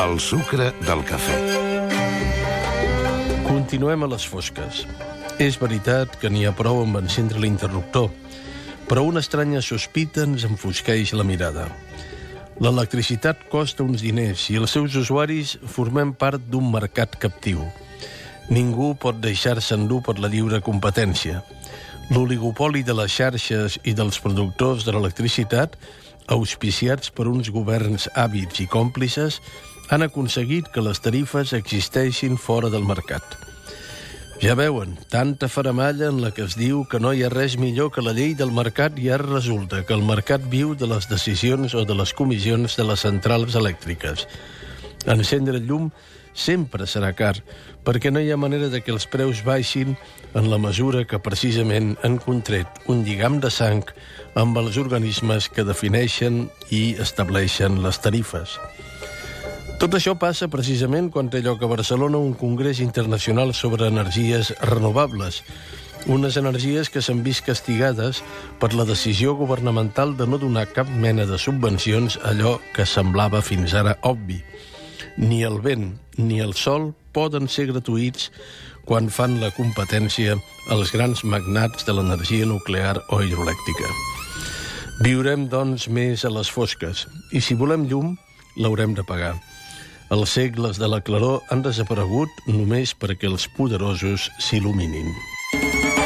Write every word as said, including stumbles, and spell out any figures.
El sucre del cafè. Continuem a les fosques. És veritat que n'hi ha prou amb encendre l'interruptor, però una estranya sospita ens enfosqueix la mirada. L'electricitat costa uns diners i els seus usuaris formem part d'un mercat captiu. Ningú pot deixar-se endur per la lliure competència. L'oligopoli de les xarxes i dels productors de l'electricitat, auspiciats per uns governs hàbits i còmplices, han aconseguit que les tarifes existeixin fora del mercat. Ja veuen, tanta faramalla en la que es diu que no hi ha res millor que la llei del mercat i ara resulta que el mercat viu de les decisions o de les comissions de les centrals elèctriques. Encendre el llum sempre serà car, perquè no hi ha manera de que els preus baixin en la mesura que precisament han contret un lligam de sang amb els organismes que defineixen i estableixen les tarifes. Tot això passa precisament quan té lloc a Barcelona un congrés internacional sobre energies renovables, unes energies que s'han vist castigades per la decisió governamental de no donar cap mena de subvencions a allò que semblava fins ara obvi. Ni el vent ni el sol poden ser gratuïts quan fan la competència als grans magnats de l'energia nuclear o hidroelèctrica. Viurem, doncs, més a les fosques, i si volem llum, l'haurem de pagar. Els segles de la claror han desaparegut només perquè els poderosos s'il·luminin.